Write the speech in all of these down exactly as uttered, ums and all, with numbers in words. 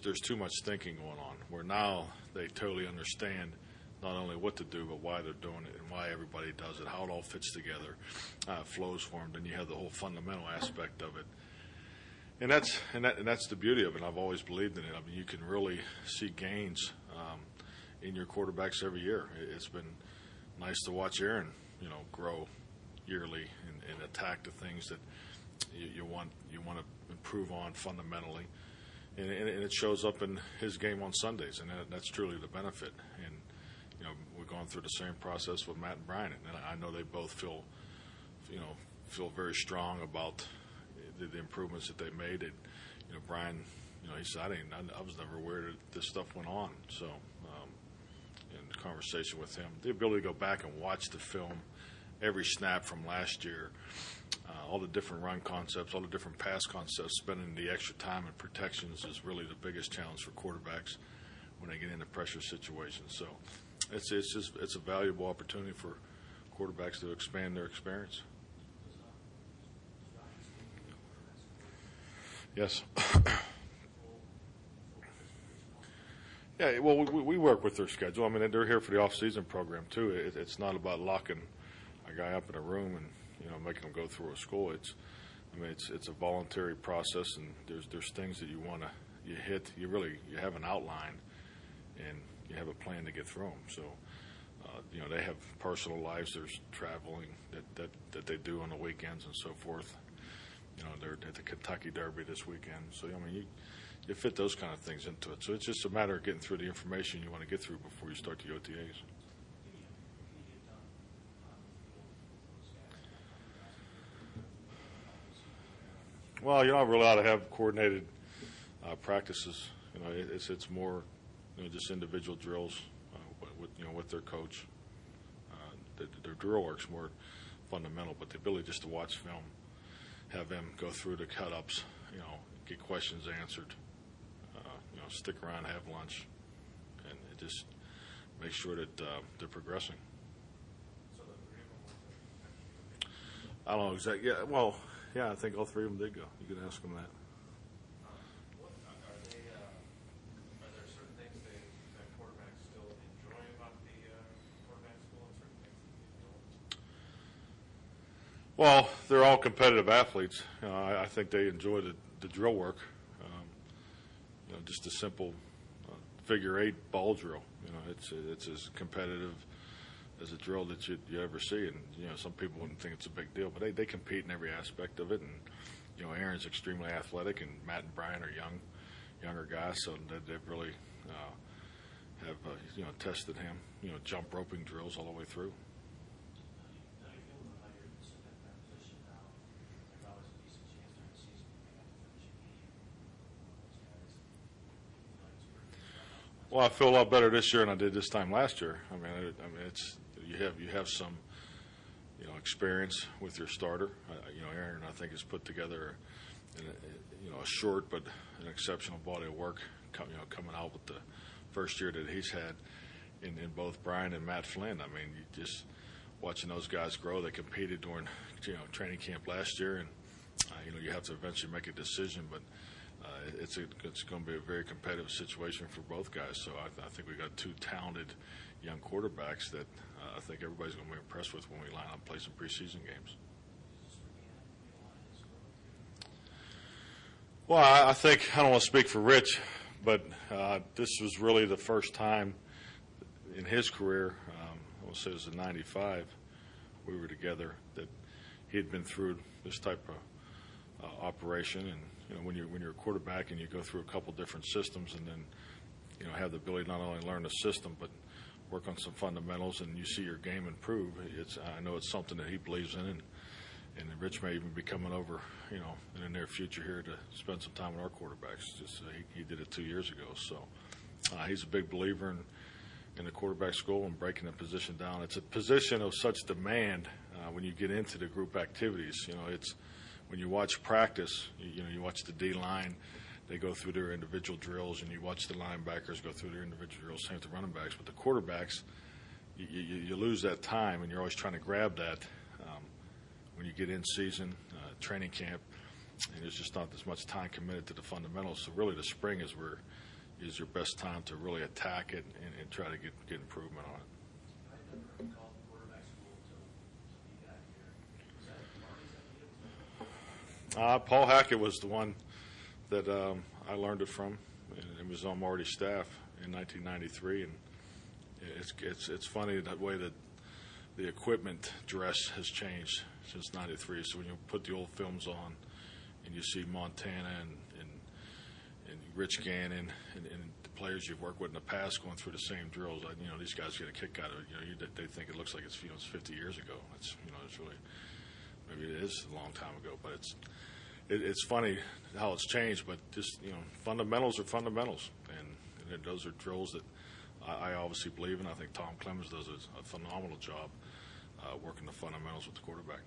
there's too much thinking going on, where now they totally understand not only what to do, but why they're doing it and why everybody does it, how it all fits together, uh, flows for them. Then you have the whole fundamental aspect of it. And that's and, that, and that's the beauty of it. I've always believed in it. I mean, you can really see gains um, in your quarterbacks every year. It's been nice to watch Aaron, you know, grow yearly and, and attack the things that you, you want you want to improve on fundamentally. And, and it shows up in his game on Sundays, and that, that's truly the benefit. And you know, we've gone through the same process with Matt and Brian, and I know they both feel, you know, feel very strong about the, the improvements that they made. And you know, Brian, you know, he said, I didn't, I, I was never aware that this stuff went on. So, um, in the conversation with him, the ability to go back and watch the film, every snap from last year, uh, all the different run concepts, all the different pass concepts, spending the extra time and protections is really the biggest challenge for quarterbacks when they get into pressure situations. So it's it's just it's a valuable opportunity for quarterbacks to expand their experience. Yes. Yeah, well, we, we work with their schedule. I mean, they're here for the off-season program too. It, it's not about locking a guy up in a room and you know making him go through a school. It's, I mean, it's it's a voluntary process, and there's there's things that you want to you hit. You really you have an outline, and you have a plan to get through them. So, uh, you know, they have personal lives. There's traveling that, that that they do on the weekends and so forth. You know, they're at the Kentucky Derby this weekend. So, I mean, you. You fit those kind of things into it. So it's just a matter of getting through the information you want to get through before you start the O T As. Well, you're not really allowed to have coordinated uh, practices. You know, it, it's it's more, you know, just individual drills uh, with you know with their coach. Uh, the, their drill work's more fundamental, but the ability just to watch film, have them go through the cut-ups, you know, get questions answered. You know, stick around, have lunch, and it just make sure that uh, they're progressing. I don't know exactly. Yeah, well, yeah, I think all three of them did go. You could ask them that. What are they? Uh, are there certain things they, that quarterbacks still enjoy about the uh, quarterback school, and certain things that they don't? Well, they're all competitive athletes. You know, I, I think they enjoy the, the drill work. You know, just a simple uh, figure eight ball drill. You know, it's it's as competitive as a drill that you you ever see. And you know, some people wouldn't think it's a big deal, but they, they compete in every aspect of it. And you know, Aaron's extremely athletic, and Matt and Brian are young, younger guys, so they, they've really uh, have uh, you know tested him. You know, jump roping drills all the way through. Well, I feel a lot better this year than I did this time last year. I mean, I, I mean, it's you have you have some, you know, experience with your starter. Uh, you know, Aaron, I think, has put together, a, you know, a short but an exceptional body of work. Come, you know, coming out with the first year that he's had in, in both Brian and Matt Flynn. I mean, you just watching those guys grow. They competed during, you know, training camp last year, and uh, you know, you have to eventually make a decision, but. Uh, it's a, it's going to be a very competitive situation for both guys. So I, I think we got two talented young quarterbacks that uh, I think everybody's going to be impressed with when we line up and play some preseason games. Well, I, I think I don't want to speak for Rich, but uh, this was really the first time in his career. Um, I want to say it was in ninety-five. We were together that he had been through this type of uh, operation. And you know, when you're when you're a quarterback and you go through a couple different systems, and then you know have the ability to not only learn the system but work on some fundamentals, and you see your game improve. It's I know it's something that he believes in, and and Rich may even be coming over, you know, in the near future here to spend some time with our quarterbacks. Just uh, he, he did it two years ago, so uh, he's a big believer in in the quarterback school and breaking the position down. It's a position of such demand uh, when you get into the group activities. You know, it's when you watch practice, you, you know, you watch the D-line, they go through their individual drills, and you watch the linebackers go through their individual drills, same with the running backs. But the quarterbacks, you, you, you lose that time, and you're always trying to grab that um, when you get in season, uh, training camp, and there's just not as much time committed to the fundamentals. So really the spring is where is your best time to really attack it and, and try to get, get improvement on it. I never called quarterback school to, to be that year. Was that Marty's idea? Uh, Paul Hackett was the one that um, I learned it from, and it was on Marty's staff in nineteen ninety-three. And it's it's it's funny that way that the equipment dress has changed since ninety-three. So when you put the old films on, and you see Montana and and, and Rich Gannon and, and the players you've worked with in the past going through the same drills, I, you know, these guys get a kick out of it. You know, you, they think it looks like it's you know it's fifty years ago. It's you know it's really maybe it is a long time ago, but it's. It, it's funny how it's changed, but just you know, fundamentals are fundamentals, and, and those are drills that I, I obviously believe in. I think Tom Clemens does a, a phenomenal job uh, working the fundamentals with the quarterback.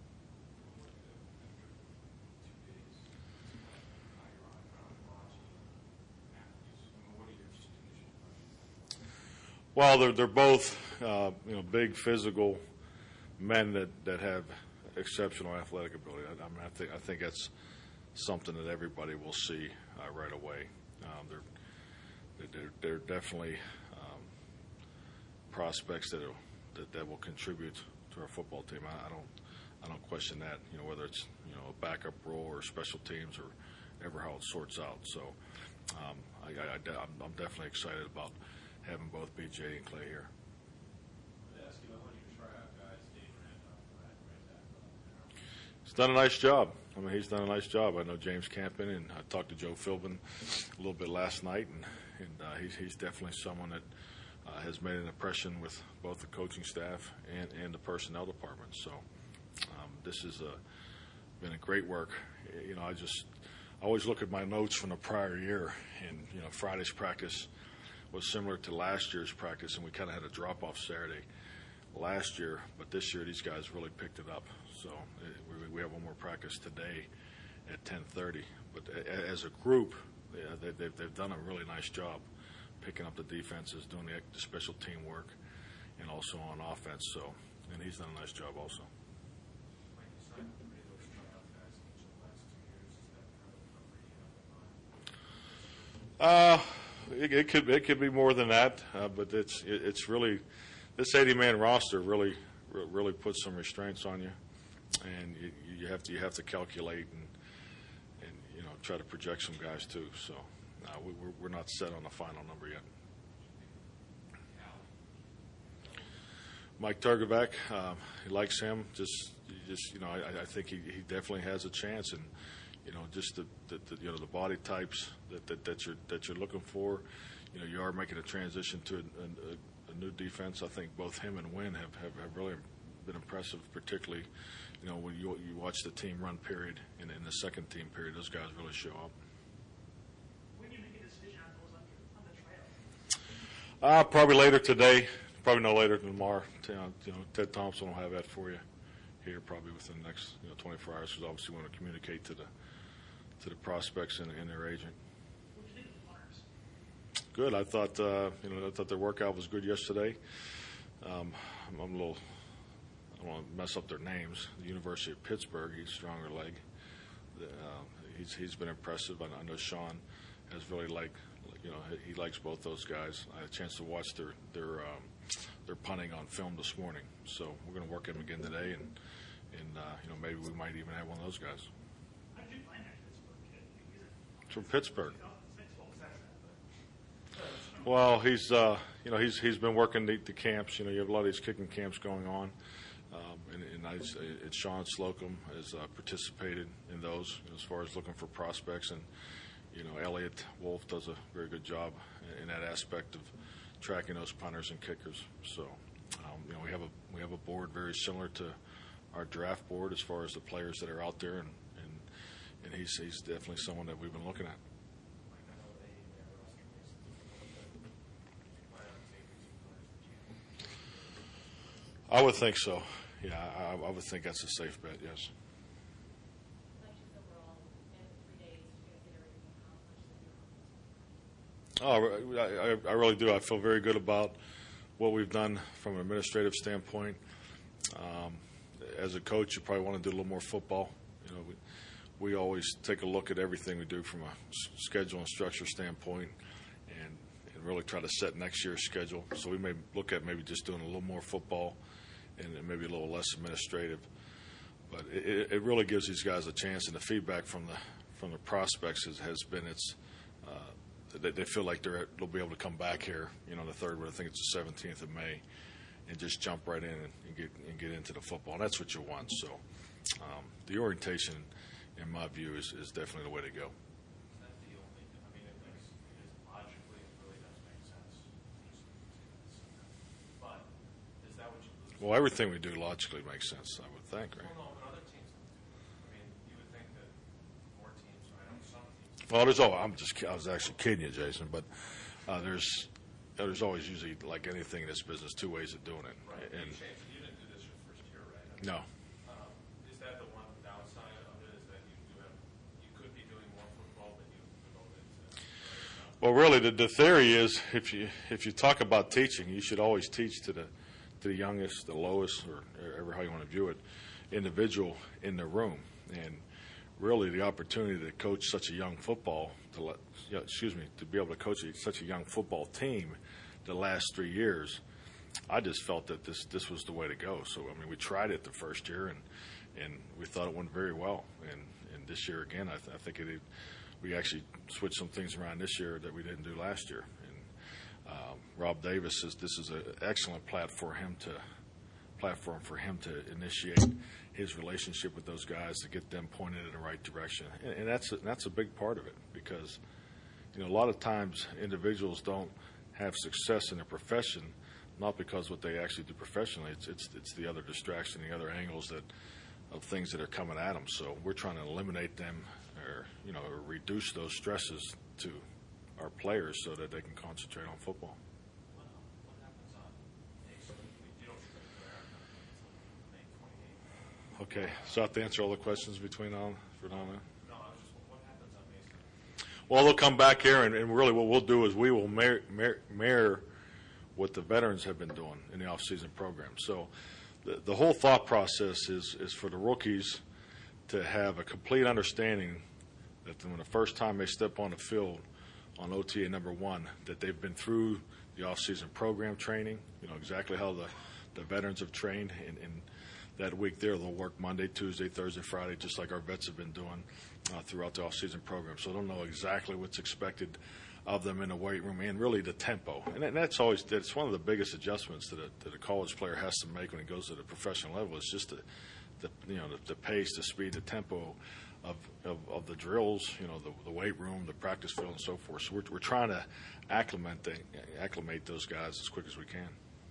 Well, they're they're both uh, you know big physical men that, that have exceptional athletic ability. I, I mean, I think I think that's something that everybody will see uh, right away. Um, they're, they're they're definitely um, prospects that, that that will contribute to our football team. I, I don't I don't question that. You know, whether it's you know a backup role or special teams or ever how it sorts out. So um, I, I, I I'm definitely excited about having both B J and Clay here. He's done a nice job. I mean, he's done a nice job. I know James Campen, and I talked to Joe Philbin a little bit last night, and, and uh, he's, he's definitely someone that uh, has made an impression with both the coaching staff and, and the personnel department. So um, this has uh, been a great work. You know, I just I always look at my notes from the prior year, and, you know, Friday's practice was similar to last year's practice, and we kind of had a drop-off Saturday last year, but this year these guys really picked it up. So it, we, we have one more practice today at ten thirty. But a, as a group, yeah, they, they've, they've done a really nice job picking up the defenses, doing the, the special team work, and also on offense. So, and he's done a nice job also. Uh, it, it could it could be more than that, uh, but it's it, it's really this eighty-man roster really really puts some restraints on you, and you, you have to you have to calculate and and you know try to project some guys too. So uh, we, we're we're not set on the final number yet. Mike Turgevac, um, he likes him. Just just you know I, I think he, he definitely has a chance, and you know just the, the, the you know the body types that, that that you're that you're looking for. You know you are making a transition to a, a, a new defense. I think both him and Wynn have, have, have really been impressive, particularly, you know, when you you watch the team run period and in the second team period, those guys really show up. When do you make a decision on those on the, on the trail? Uh, probably later today, probably no later than tomorrow. You know, you know, Ted Thompson will have that for you here probably within the next you know, twenty-four hours, because obviously we want to communicate to the to the prospects and, and their agent. What do you think of the punters? Good. I thought uh, you know I thought their workout was good yesterday. Um, I'm, I'm a little. I don't want to mess up their names. The University of Pittsburgh, he's stronger leg. Uh, he's he's been impressive. I, I know Sean has really liked. You know, he, he likes both those guys. I had a chance to watch their their um, their punting on film this morning. So we're going to work him again today, and and uh, you know maybe we might even have one of those guys. How did you find that Pittsburgh kid? He's a, From Pittsburgh. two thousand six, what was that? Well, he's uh, you know he's he's been working the, the camps. You know, you have a lot of these kicking camps going on, um, and, and I, it's Sean Slocum has uh, participated in those you know, as far as looking for prospects, and you know Elliot Wolf does a very good job in, in that aspect of tracking those punters and kickers. So um, you know we have a we have a board very similar to our draft board as far as the players that are out there, and and, and he's he's definitely someone that we've been looking at. I would think so. Yeah, I, I would think that's a safe bet, yes. Oh, I, I, I really do. I feel very good about what we've done from an administrative standpoint. Um, as a coach, you probably want to do a little more football. You know, we, we always take a look at everything we do from a schedule and structure standpoint, and, and really try to set next year's schedule. So we may look at maybe just doing a little more football and maybe a little less administrative. But it, it really gives these guys a chance, and the feedback from the from the prospects has, has been it's uh, they, they feel like they're they'll be able to come back here, you know, the third, I think it's the seventeenth of May, and just jump right in and, and get and get into the football. And that's what you want. So um, the orientation, in my view, is, is definitely the way to go. Is that the only? I mean, it makes it is logically it really does make sense. But is that what you lose? Well, everything we do logically makes sense, I would think, right? Well, no, but other teams don't do it. I mean, you would think that more teams, or I know some teams. Well, there's oh, I'm just I was actually kidding you, Jason, but uh, there's there's always usually, like anything in this business, two ways of doing it. Right. And You changed it. You didn't do this your first year, right? I mean, no, Um, is that the one downside of it? Is that you do have you could be doing more football than you devoted to? Right now? well, really, the, the theory is if you if you talk about teaching, you should always teach to the to the youngest, the lowest, or ever how you want to view it, individual in the room. And really, the opportunity to coach such a young football, to let, you know, excuse me, to be able to coach such a young football team the last three years, I just felt that this this was the way to go. So I mean, we tried it the first year, and and we thought it went very well. And and this year again, I, th- I think it we actually switched some things around this year that we didn't do last year. And um, Rob Davis says this is an excellent platform for him to platform for him to initiate his relationship with those guys to get them pointed in the right direction. And, and that's a, that's a big part of it, because you know a lot of times individuals don't have success in their profession, not because what they actually do professionally. It's it's it's the other distraction, the other angles that of things that are coming at them. So we're trying to eliminate them, or you know, or reduce those stresses to our players so that they can concentrate on football. What, uh, what happens on May? So you don't shoot the until May twenty-eighth. Okay, so I have to answer all the questions between now for now. No, I was just what happens on May seventeenth? Well, they'll come back here, and, and really what we'll do is we will mirror, mirror, mirror what the veterans have been doing in the off-season program. So the, the whole thought process is, is for the rookies to have a complete understanding that when the first time they step on the field on O T A number one, that they've been through the off-season program training, you know, exactly how the, the veterans have trained. And, and that week there, they'll work Monday, Tuesday, Thursday, Friday, just like our vets have been doing uh, throughout the off-season program. So they'll know exactly what's expected of them in the weight room, and really the tempo. And, and that's always that's one of the biggest adjustments that a, that a college player has to make when he goes to the professional level. It's just the, the you know the, the pace, the speed, the tempo of, of, of the drills, you know, the, the weight room, the practice field, and so forth. So we're, we're trying to acclimate the, acclimate those guys as quick as we can.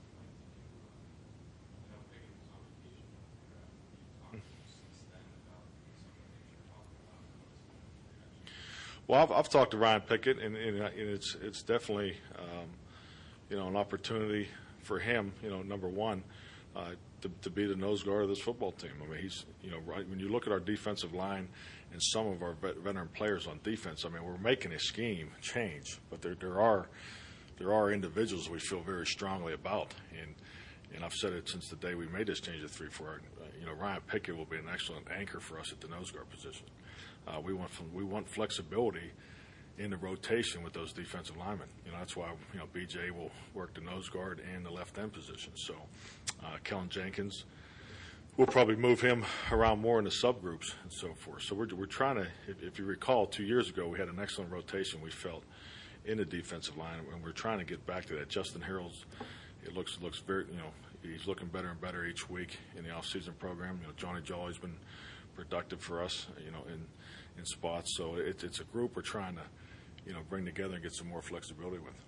Well, I've, I've talked to Ryan Pickett, and, and, and it's it's definitely um, you know an opportunity for him. You know, number one, uh, to, to be the nose guard of this football team. I mean, he's you know right when you look at our defensive line and some of our vet, veteran players on defense. I mean, we're making a scheme change, but there there are there are individuals we feel very strongly about, and and I've said it since the day we made this change to three four. Uh, you know, Ryan Pickett will be an excellent anchor for us at the nose guard position. Uh, we want we want flexibility in the rotation with those defensive linemen. You know, that's why you know B J will work the nose guard and the left end position. So, uh, Kellen Jenkins, we'll probably move him around more in the subgroups and so forth. So we're we're trying to. If, if you recall, two years ago we had an excellent rotation. We felt in the defensive line, and we're trying to get back to that. Justin Harrell's, it looks looks very you know he's looking better and better each week in the off-season program. You know, Johnny Jolly's been productive for us, you know, in in spots. So it, it's a group we're trying to, you know, bring together and get some more flexibility with.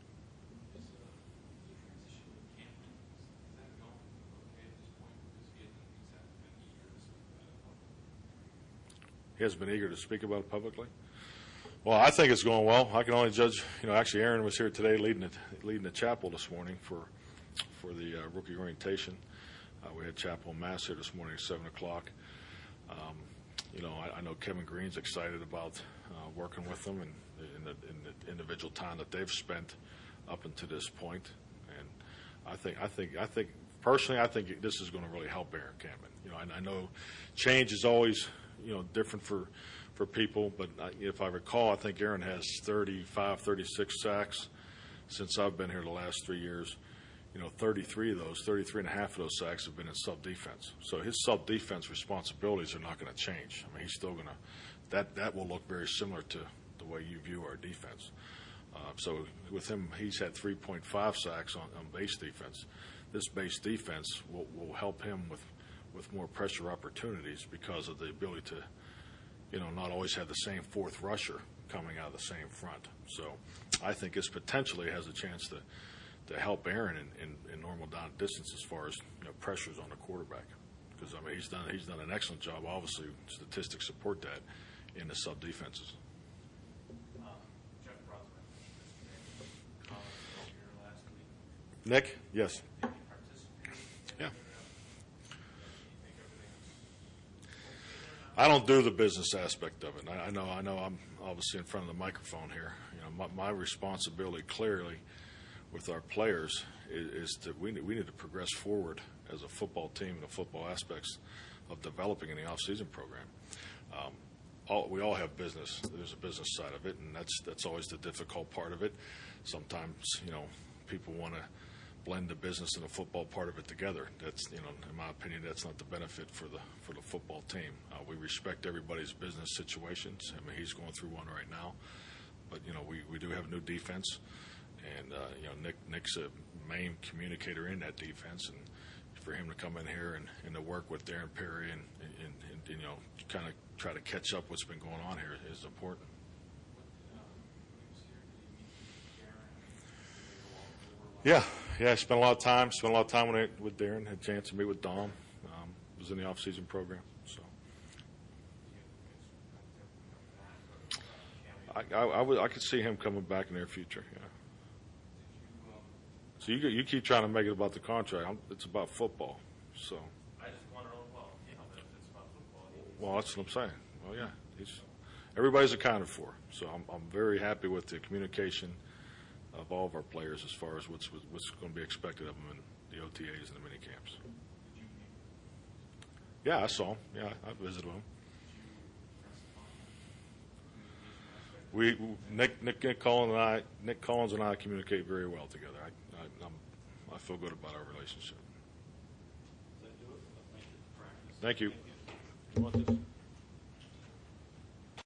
He has been eager to speak about it publicly. Well, I think it's going well. I can only judge, you know, actually Aaron was here today leading the, leading the chapel this morning for for the uh, rookie orientation. Uh, we had chapel mass here this morning at seven o'clock. Um, you know, I, I know Kevin Green's excited about uh, working with them and in the, in the individual time that they've spent up until this point. And I think, I think, I think personally, I think this is going to really help Aaron Campbell. You know, I, I know change is always, you know, different for for people, but I, if I recall, I think Aaron has thirty-five, thirty-six sacks since I've been here the last three years, you know, thirty-three of those, thirty-three and a half of those sacks have been in sub-defense. So his sub-defense responsibilities are not going to change. I mean, he's still going to, that, that will look very similar to the way you view our defense. Uh, so with him, he's had three point five sacks on, on base defense. This base defense will, will help him with, with more pressure opportunities because of the ability to, you know, not always have the same fourth rusher coming out of the same front. So I think this potentially has a chance to, to help Aaron in, in, in normal down distance as far as, you know, pressures on the quarterback. Because, I mean, he's done, he's done an excellent job. Obviously, statistics support that in the sub-defenses. Nick? Yes. Yeah. I don't do the business aspect of it. I, I know I know I'm obviously in front of the microphone here. You know, my, my responsibility clearly with our players is, is that we need, we need to progress forward as a football team in the football aspects of developing in the off-season program. Um, all, we all have business. There's a business side of it, and that's that's always the difficult part of it. Sometimes, you know, people want to blend the business and the football part of it together. That's, you know, in my opinion, that's not the benefit for the for the football team. Uh, we respect everybody's business situations. I mean, he's going through one right now, but you know, we, we do have a new defense, and uh, you know, Nick Nick's a main communicator in that defense, and for him to come in here and, and to work with Darren Perry and, and, and you know, kind of try to catch up what's been going on here is important. Yeah, yeah. I spent a lot of time. Spent a lot of time with with Darren. Had a chance to meet with Dom. Um, was in the off-season program. So, I, I, I, would, I could see him coming back in the near future. Yeah. So you you keep trying to make it about the contract. I'm, it's about football. So. I just want to know, well, you know, if it's about football. Well, that's what I'm saying. Well, yeah. He's, everybody's accounted for. So I'm I'm very happy with the communication of all of our players as far as what's what's going to be expected of them in the O T As and the mini camps. Yeah, I saw him. Yeah, I visited him. We Nick Nick Nick Collins and I Nick Collins and I communicate very well together. I I, I'm, I feel good about our relationship. Thank you. You want this?